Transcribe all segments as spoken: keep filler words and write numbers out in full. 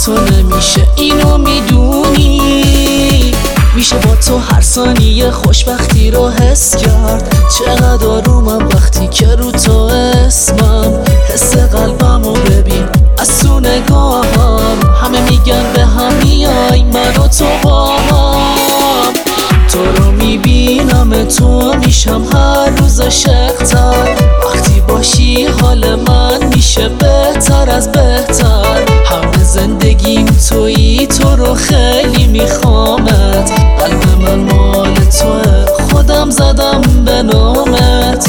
تو نمیشه اینو میدونی. میشه با تو هر ثانیه خوشبختی رو حس کرد. چقدر آرومم وقتی که رو تو اسمم. حس قلبم رو ببین از تو نگاهم. همه میگن به هم میای من و تو با هم. تو رو میبینم تو میشم هر روز عاشق‌تر. وقتی باشی حال من میشه بهتر از بهتر. همه زندگیم تویی تو رو خیلی میخوامت. قلب من مال توه خودم زدم به نامت.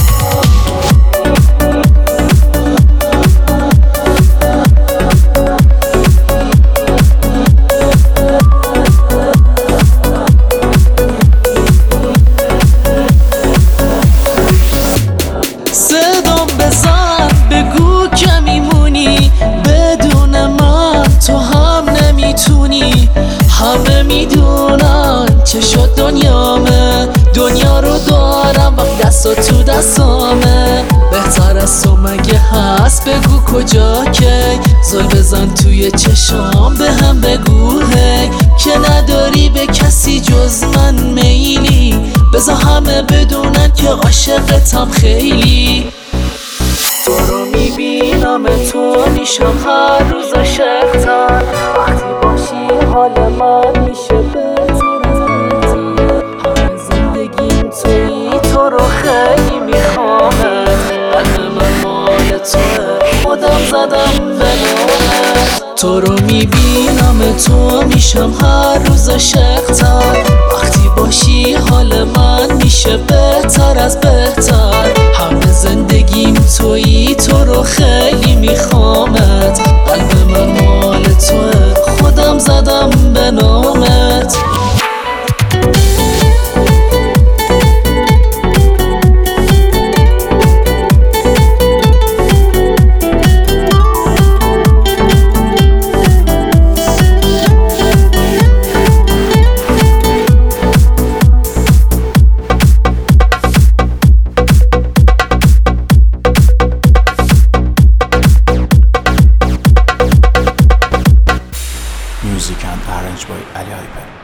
صدام بزن بگو که میمونی. بدون من تو هم نمیتونی. همه میدونن چه شد دنیامه. دنیا رو دارم وقت دستا تو دستامه. بهتر از تو مگه هست بگو کجا کی. زل بزن توی چشام به هم بگو هی. که نداری به کسی جز من میلی. بذار همه بدونن که عاشقتم خیلی. تو رو میبینم تو میشم هر روز عاشق‌تر. وقتی باشی حال من میشه بهتر از بهتر. همه زندگیم تویی تو رو خیلی میخوامت. قلب من مال توه خودم زدم به نامت. تو رو میبینم تو میشم هر روز عاشق‌تر. وقتی باشی حال من میشه بهتر از بهتر. همه زندگیم تویی تو رو خیلی میخوامت. قلب من مال توه خودم زدم به نامت. Music and arranged by Ali Aiber.